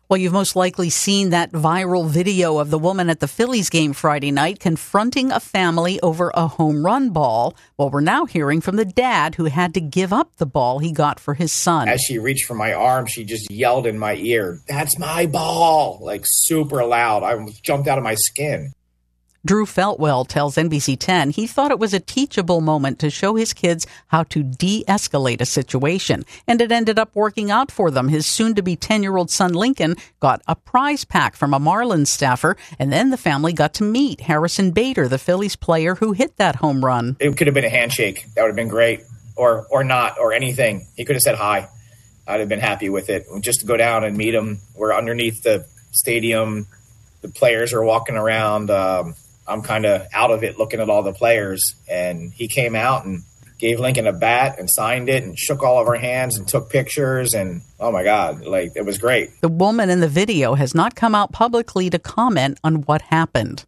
Well, you've most likely seen that viral video of the woman at the Phillies game Friday night confronting a family over a home run ball. Well, we're now hearing from the dad who had to give up the ball he got for his son. As she reached for my arm, she just yelled in my ear, "That's my ball!" Like super loud. I jumped out of my skin. Drew Feltwell tells NBC 10 he thought it was a teachable moment to show his kids how to de-escalate a situation, and it ended up working out for them. His soon-to-be 10-year-old son Lincoln got a prize pack from a Marlins staffer, and then the family got to meet Harrison Bader, the Phillies player who hit that home run. It could have been a handshake. That would have been great, or not, or anything. He could have said hi. I'd have been happy with it. Just to go down and meet him. We're underneath the stadium. The players are walking around. I'm kind of out of it looking at all the players, and he came out and gave Lincoln a bat and signed it and shook all of our hands and took pictures, and oh my God, like it was great. The woman in the video has not come out publicly to comment on what happened.